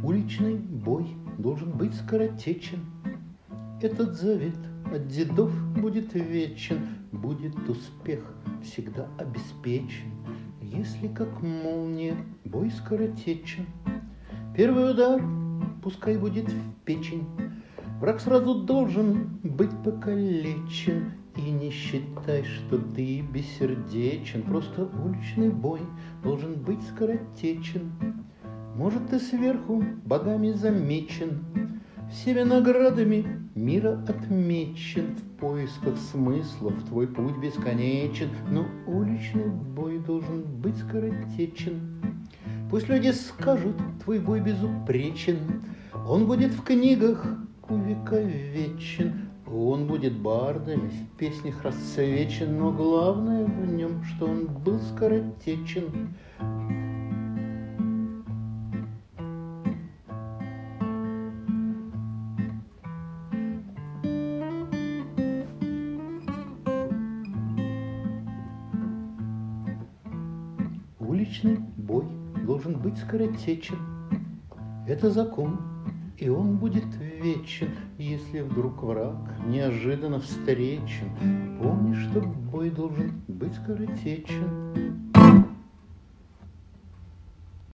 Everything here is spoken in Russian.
Уличный бой должен быть скоротечен. Этот завет от дедов будет вечен. Будет успех всегда обеспечен, если как молния бой скоротечен. Первый удар пускай будет в печень. Враг сразу должен быть покалечен. И не считай, что ты бессердечен. Просто уличный бой должен быть скоротечен. Может, ты сверху богами замечен, всеми наградами мира отмечен. В поисках смыслов твой путь бесконечен. Но уличный бой должен быть скоротечен. Пусть люди скажут, твой бой безупречен. Он будет в книгах увековечен. Он будет бардами в песнях расцвечен. Но главное в нем, что он был скоротечен. Уличный бой должен быть скоротечен. Это закон, и он будет вечен. Если вдруг враг неожиданно встречен, помни, что бой должен быть скоротечен.